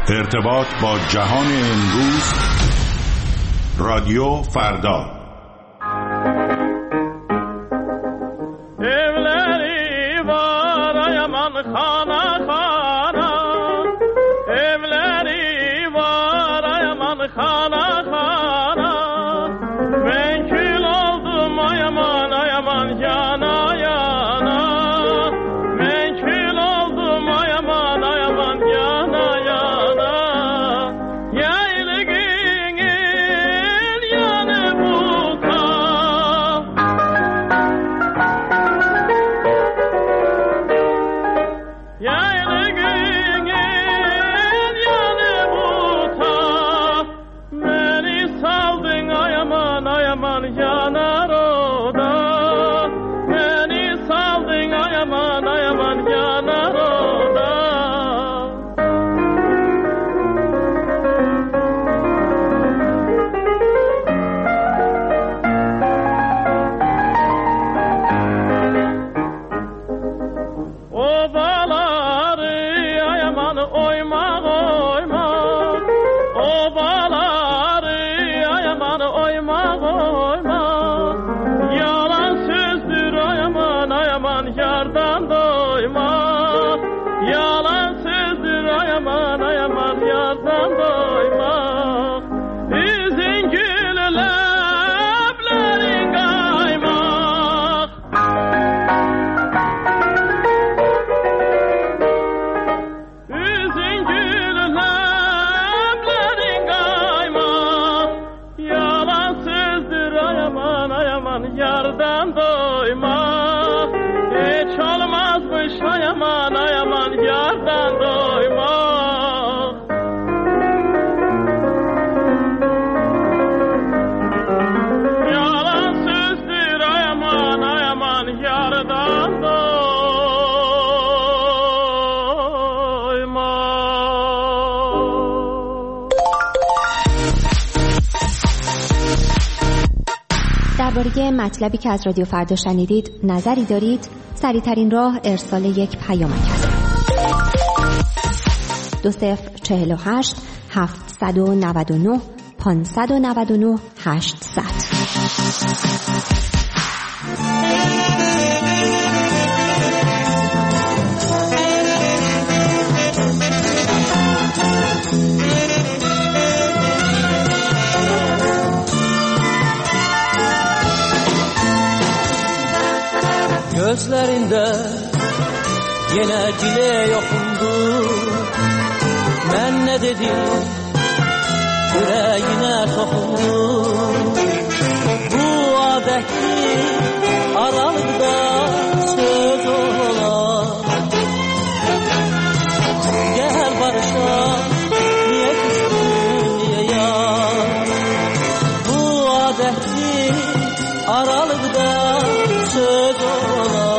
ارتباط با جهان امروز. رادیو فردا. درباره مطلبی که از رادیو فردا شنیدید نظری دارید؟ سریع‌ترین راه ارسال یک پیامک است. 2048 799 599 800. Gözlerinde yine dile yokundu. Ben ne dedim yüreğine sokundu. Bu adetli aralıkta söz ola. Gel barışa niye küstün niye ya. Bu adetli aralıkta söz ola.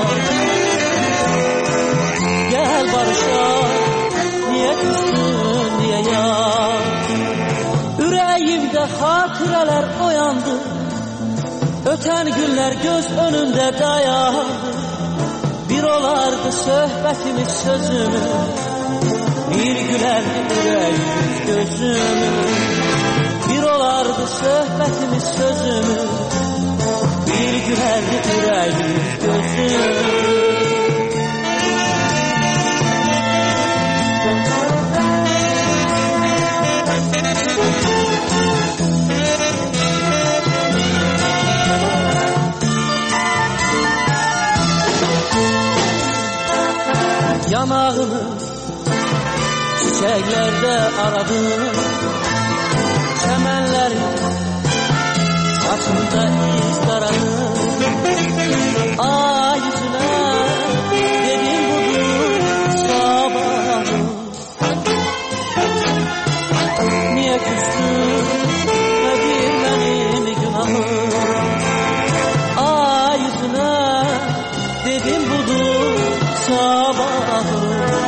Gel barışa niye küstün diye ya. Yüreğimde hatıralar oyandı. Öten günler göz önünde dayandı. Bir olardı sohbetimiz sözümüz. Bir gülerdi yüreğimiz gözümüz. Bir olardı sohbetimiz sözümüz. Bir gülerdi yüreğimiz gözümüz. Yanağını çiçeklerde aradım. Çemenlerin saçında iz taradım. Ay yüzüne dedim bugün sabahım. Niye küstün nedir benim günahım. Ay yüzüne dedim bugün sabahım.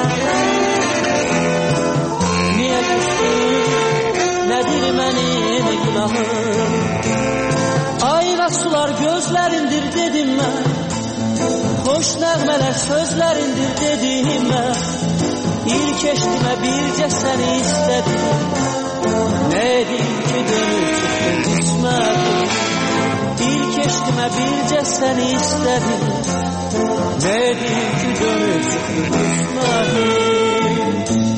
Niye küstün nedir benim günahım. Ayla sular gözlerindir dedim ben. Hoş nəğmələr sözlərindir dedim mən. İlk İlk eşkime bircə səni istədim. Nedim ki dönüb çıxdın qismətim. İlk eşkime bircə səni istədim. Nedim ki dönüb çıxdın qismətim.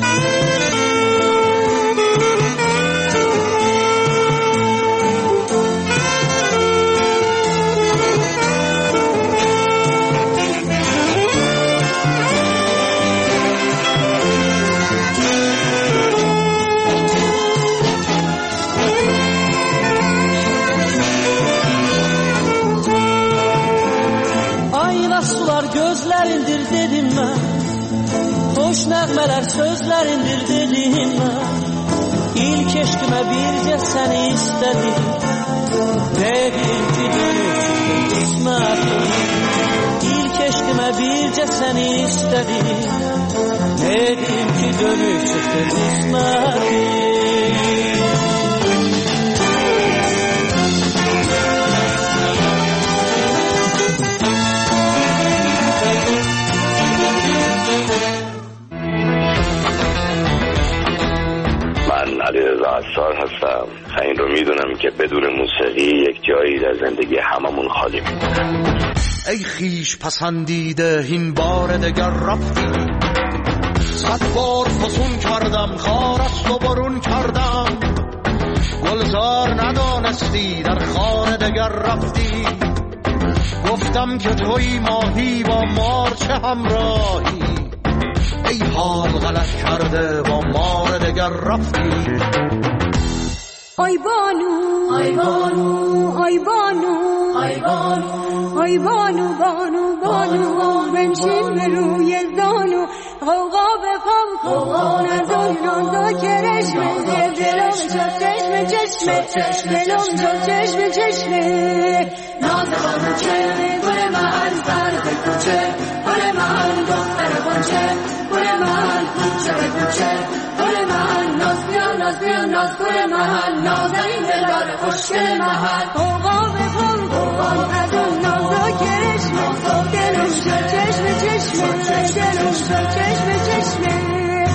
Gözlərindir dedim mən, hoş nəğmələr sözlərindir dedim mən. İlk eşkimə bircə səni istədim. Dedim ki dönüb çıxdın qismətim. İlk eşkimə bircə səni istədim. Dedim ki dönüb çıxdın qismətim. علیرضا عصار هستم. این رو میدونم که بدون موسیقی یک جایی در زندگی هممون خالی میمونه. ای خیش پسندیده این بار دگر رفتی، 100 بار فسون کردم خارست و برون کردم. گلزار ندانستی در خانه دگر رفتی، گفتم که توی ماهی با مار چه همراهی. ای حال غلط کرده با مار دگر رفتی. آی بانو آی بانو آی بانو آی بانو آی بانو بانو بانو بنشین به روی زانو غوغا بخواب غوغا ندار نازا کرشمه دلم شد چشمه چشمه دلم شد چشمه چشمه ناز بانو چه گل من سر به کوچه گل من دختر بانچه گل من کوچه به کوچه گل من ناز بیان ناز گل من نازنین دلدار خوشگل من غوغا بخواب غوغا ندار نازا کرشمه دلم شد چشمه دلم شد چشمه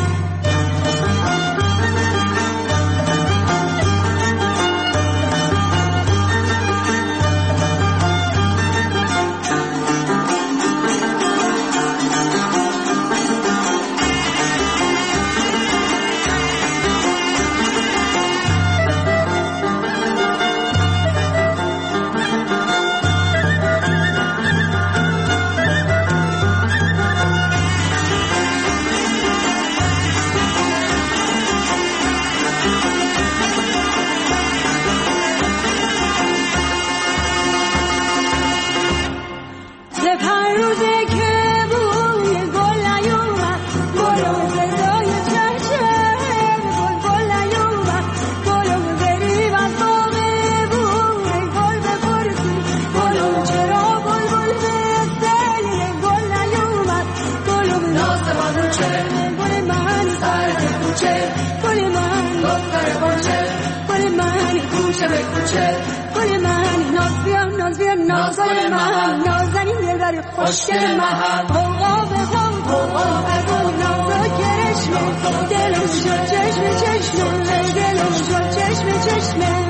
خوشگل محل غوغا بخوام غوغا بخوام نازا کرشمه دلم شد چشمه دلم شد چشمه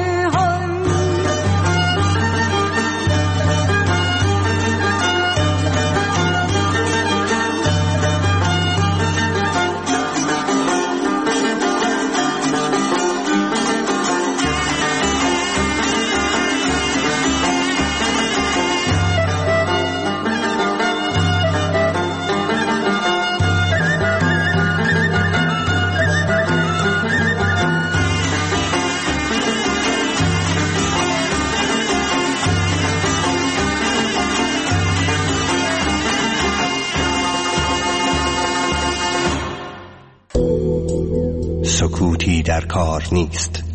سکوتی در کار نیست.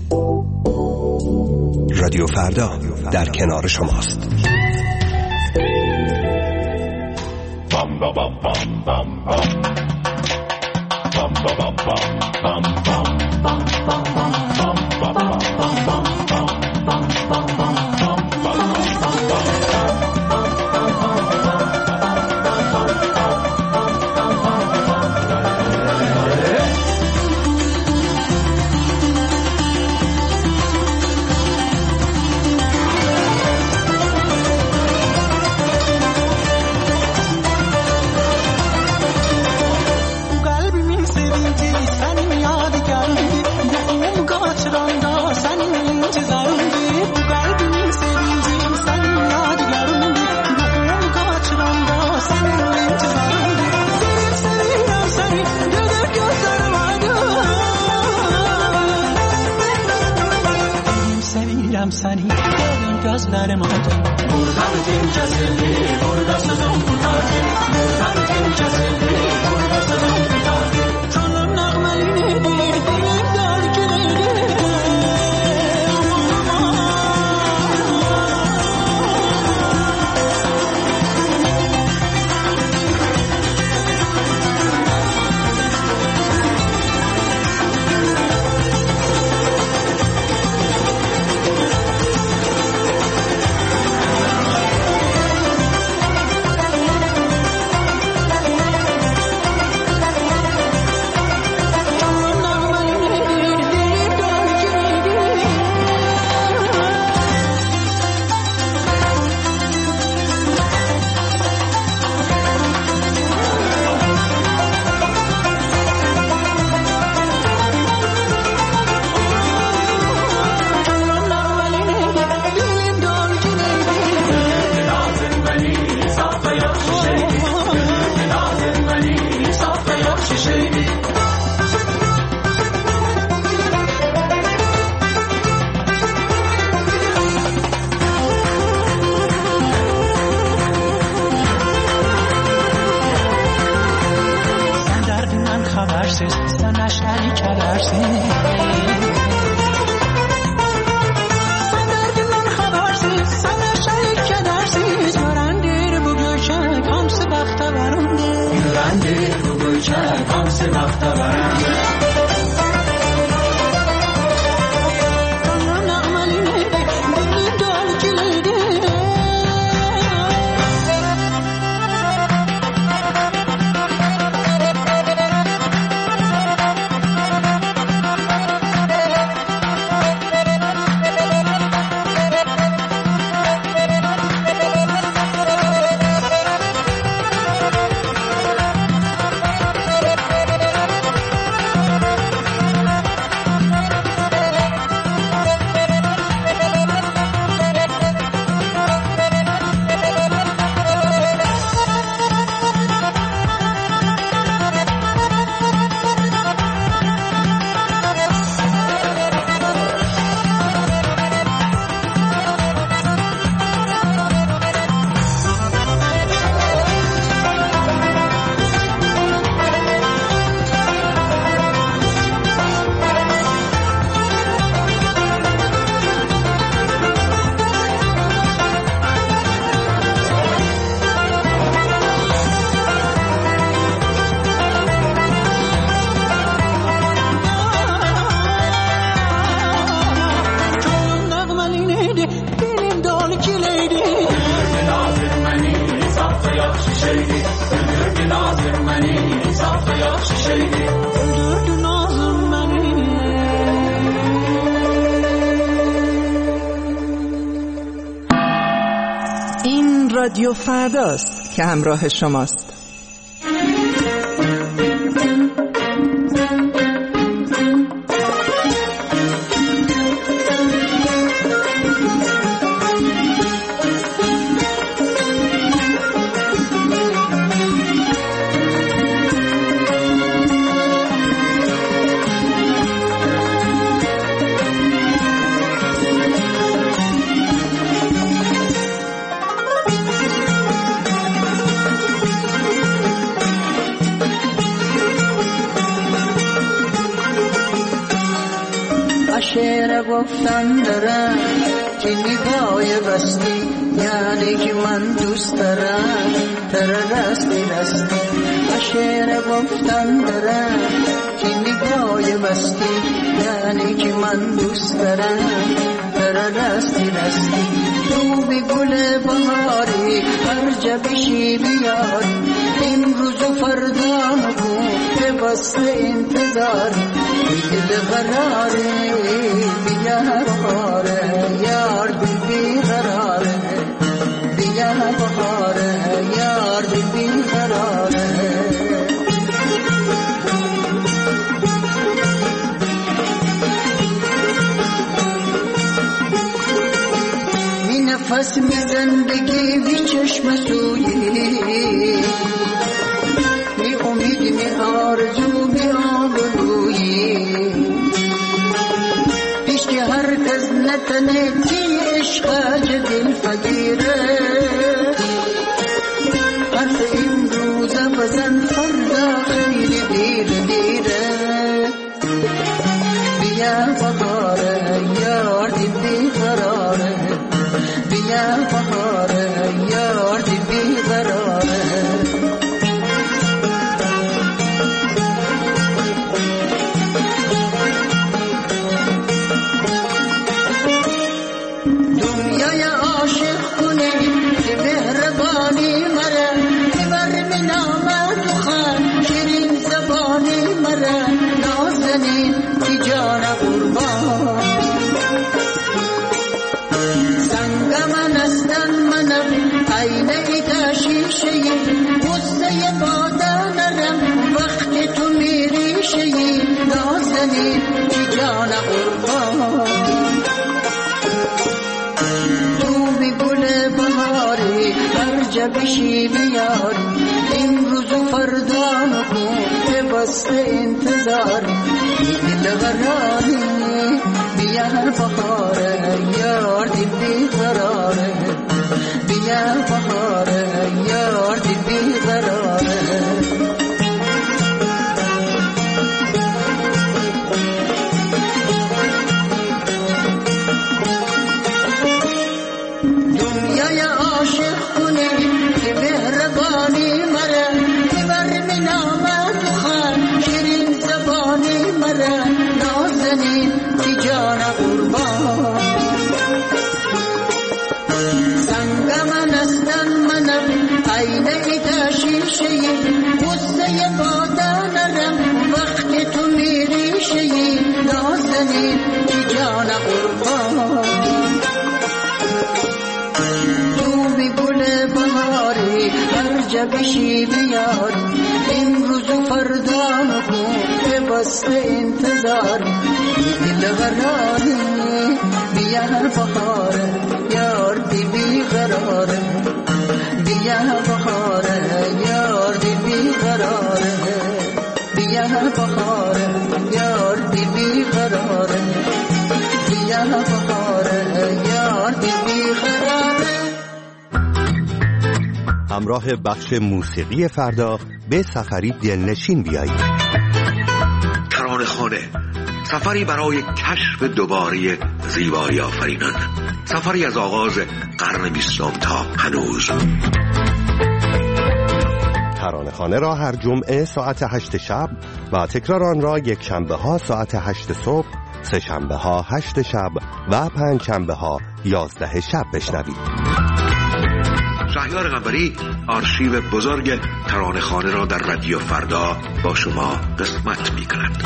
رادیو فردا در کنار شماست. بام بام بام بام بام بام بام بام بام Dam sani Dön gözlerim aydın Buradan timcazeli Burada sözüm kurtardı Buradan timcazeli Burada sözüm kurtardı Canım nağmelini dilim dergiliydi این رادیو فرداست که همراه شماست. شعر گفتن دارم که نگاه بستی یعنی که من دوست دارم تر رستی رستی. شعر گفتن دارم که نگاه بستی یعنی که من دوست دارم تر رستی رستی. تو به گل بهاری هر جا بشی بیاری امروز و فردا نکن به بسته انتظاری دل قراره بیا بخاره یار دل بی قراره بیا بخاره یار دل بی قراره. می نفس می زندگی بی چشم سویی می امید می آرزو می آبرویی پیش که هر کس نتنه نگیره حرف این روزه بزن فردا خیلی دیره بیا بهاره یار دی بیقراره بیا بهاره یار دی بیقراره دنیای عاشق کنه که مهربانی مره ببر من آمد و خان شیرین زبانی مره نازنین که جان قربان سنگ من استن منم عینه ایتا شیشه غصه بادا نرم وقتی تو میری شیی نازنین که جان قربان بهاری هر جا بشی بیاری این روز و فردا نکن که بسته انتظاری دل غراری بیا بهاره یار دی بیقراره بیا بهاره یار دی بیقراره دنیای عاشق کنه که مهربانی مره ببر من آمد و خان شیرین زبانی مره نازنین که جان قربان سنگ من استن منم عینه ایتا شیشه غصه بادا نرم وقتی تو میری شیی نازنین که جان قربان بهاری هر جا بشی بیاری این روز و فردا نکن که بسته انتظاری دل غراری بیا بهاره یار دی بیقراره بیا بهاره یار دی بیقراره بیا بهاره یار دی بیقراره بیا بهاره یار دی بیقراره. همراه بخش موسیقی فردا به سفری دلنشین بیایید. ترانه‌خانه، سفری برای کشف دوباره زیبایی آفرینان، سفری از آغاز قرن 20 تا هنوز. ترانه‌خانه را هر جمعه ساعت 8 شب و تکرار آن را یک شنبه ها ساعت 8 صبح، سه شنبه ها 8 شب و پنج شنبه ها 11 شب بشنوید. شهریار قنبری آرشیو بزرگ ترانه‌خانه را در رادیو فردا با شما قسمت می‌کند.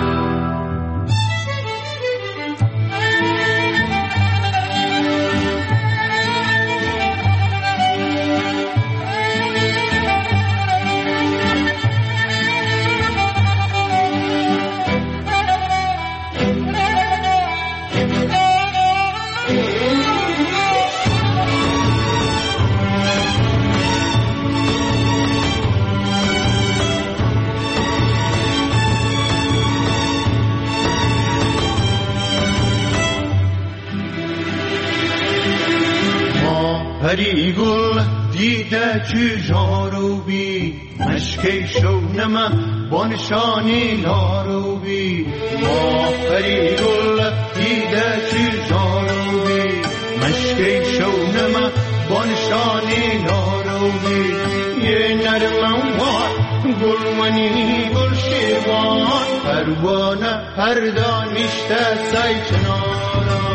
پری گل دیده چو جاروبی مشکی شونم بانشانی ناروبی ما پری گل دیده چو جاروبی مشکی شونم بانشانی ناروبی یه نرمم وار گلمنی گل شیوان پروانه پردانشته سیچنارا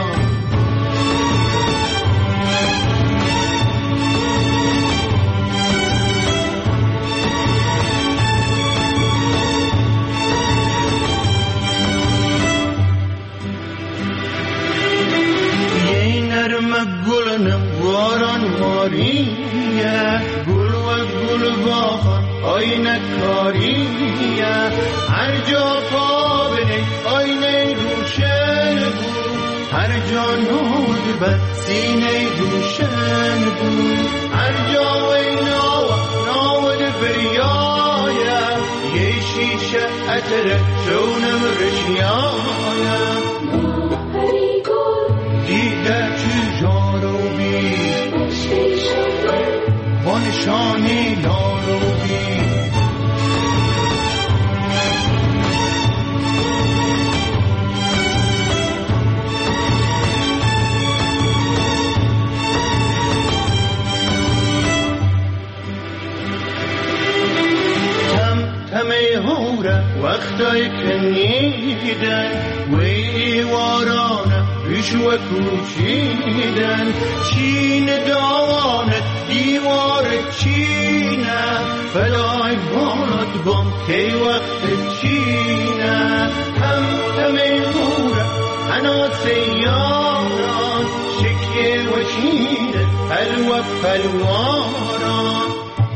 گلنم واران واریه گل و گل باغان آینه کاریه هر جا پا بنه آینه روشن بود هر جا نود به سینه روشن بود هر جا وی ناود بریایه یه شیشه اتره جونم رشیایه دیده چو جاروبی نشانی یاروبی وقتای کنیدن وی وارانه ریش و کوچیدن چین داوانت دیوار چینه فلای بانت بام کی وقت چینه همه موره انا سیاران شکیه و چینه حلوه پلواران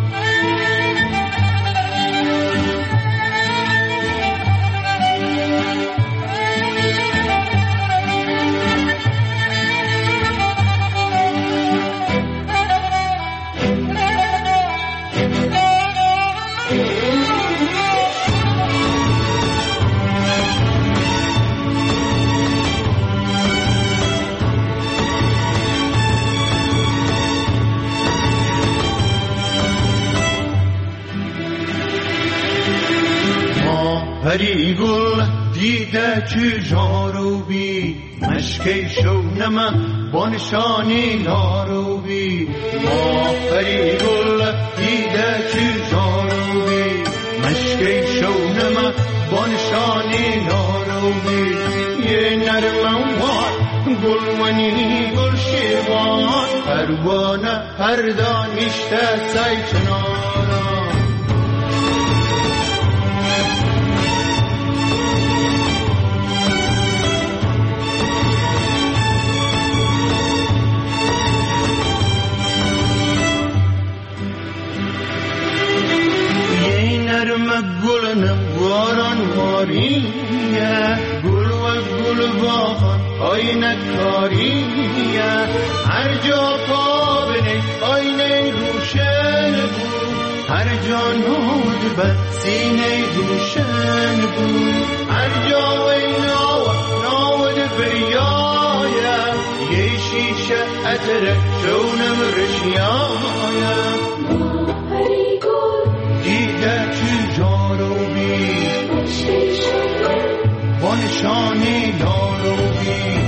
پری گل دیده چه جاروبی مشکی شونم بانشانی ناروبی ما پری گل دیده چه جاروبی مشکی شونم بانشانی ناروبی یه نرموان گلونی گل شیوان پروانه هر دانشته سیچناران گلنم واران واریه گل و گل باغان آینه کاریه هر جا پا بنه آینه روشن بود هر جا نود بد سینه روشن بود هر جا و ناود بریایه یه شیشه اتره شونم رشیایه دیده چی جاروبی بانشانی یاروبی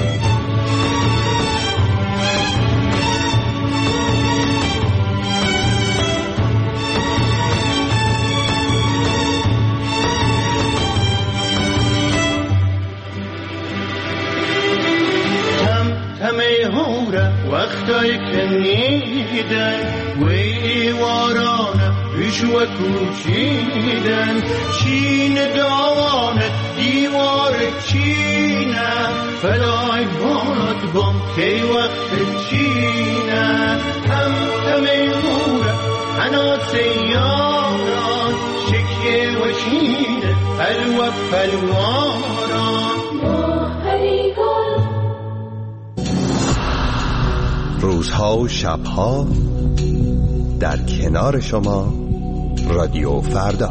همه هوره وقتای کنیدن وی وارانه ریش و کوچیدن چین داوانت دیوار چینه فلای بانت بام کی وقت چینه همه هوره انا سیاران شکیه و چینه حلوه پلواران روزها و شبها در کنار شما رادیو فردا.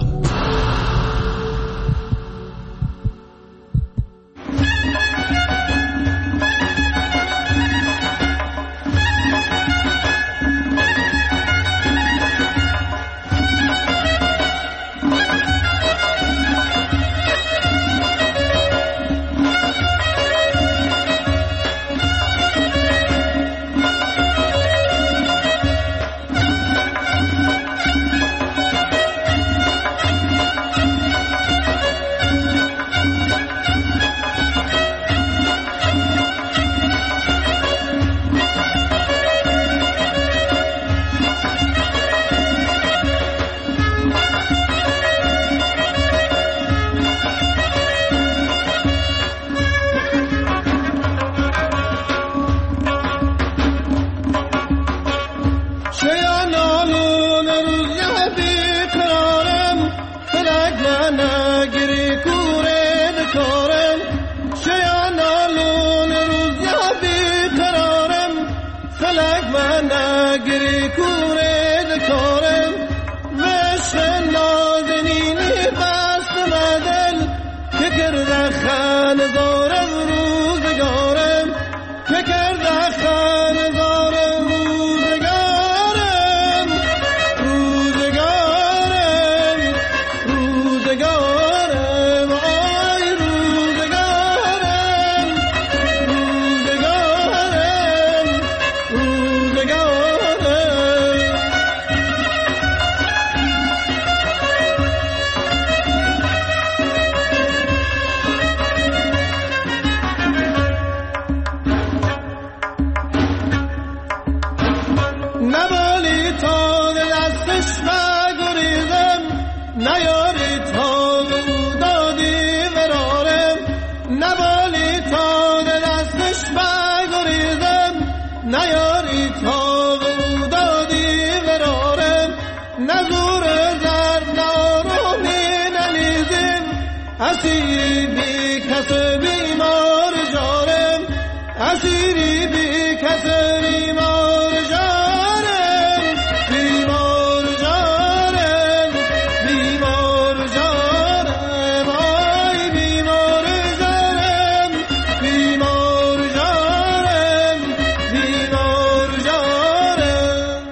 کس بیمار جارم اسیری بی کس بیمار جارم بیمار جارم بیمار جارم آی بیمار جارم بیمار جارم بیمار جارم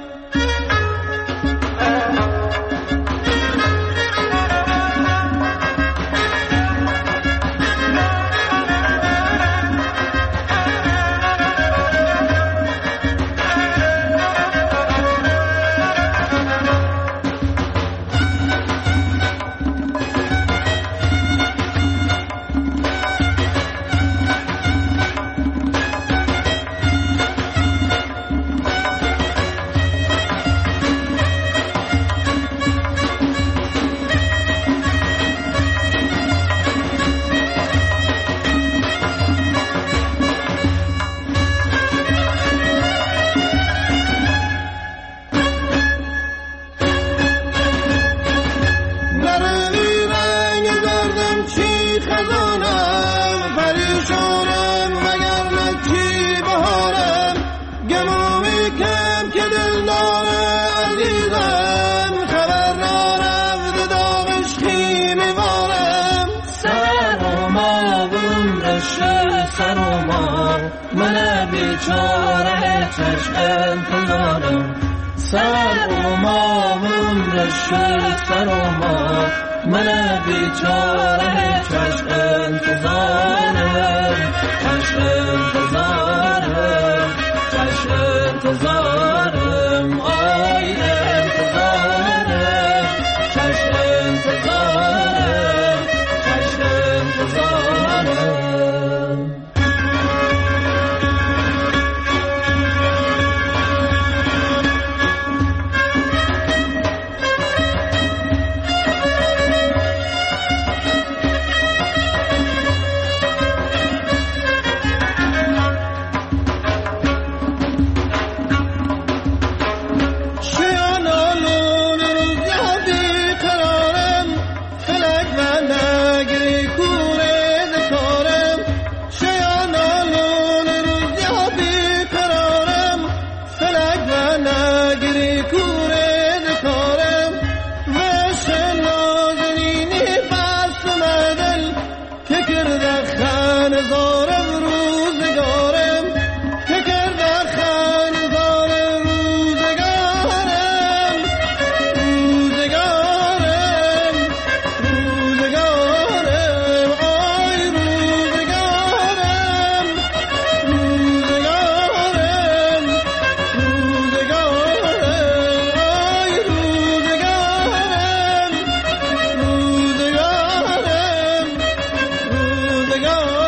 من بیچاره چشم انتظارم سر و مامون رشد سر و ما من بیچاره چشم انتظارم چشم انتظارم چشم انتظارم آی انتظارم چشم انتظارم چشم انتظارم go.